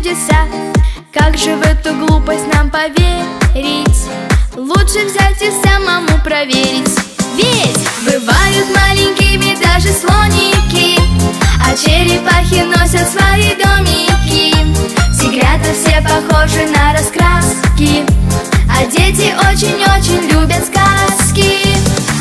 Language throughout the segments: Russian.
чудеса. Как же в эту глупость нам поверить? Лучше взять и самому проверить. Ведь бывают маленькими даже слоники, а черепахи носят свои домики. Тигрята все похожи на раскраски, а дети очень-очень любят сказки.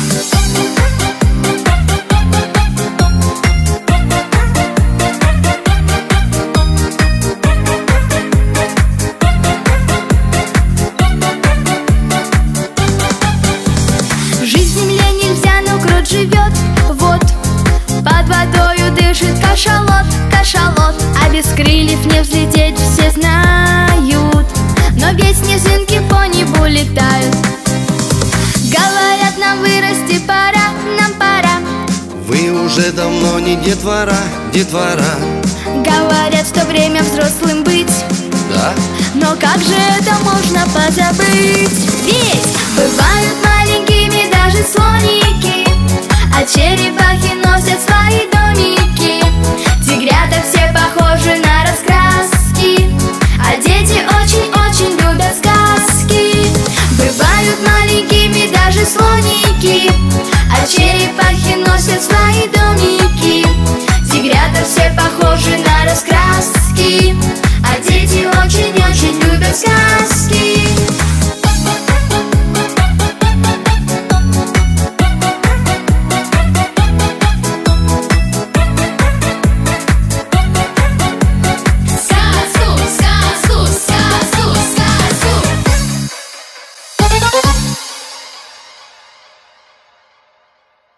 Жизнь в земле нельзя, но крот живет. Вот, под водою дышит кашалот, кашалот. А без крыльев не взлететь все знают, но ведь снежинки по небу летают. Говорят, нам вырасти пора, нам пора. Вы уже давно не детвора, детвора. Говорят, что время взрослым быть. Да? Но как же это можно позабыть? Ведь бывают маленькими даже слоники, а черепахи носят свои домики. Тигрята все похожи на раскраски, а дети очень-очень любят сказки. Бывают маленькими даже слоники, а черепахи носят свои домики.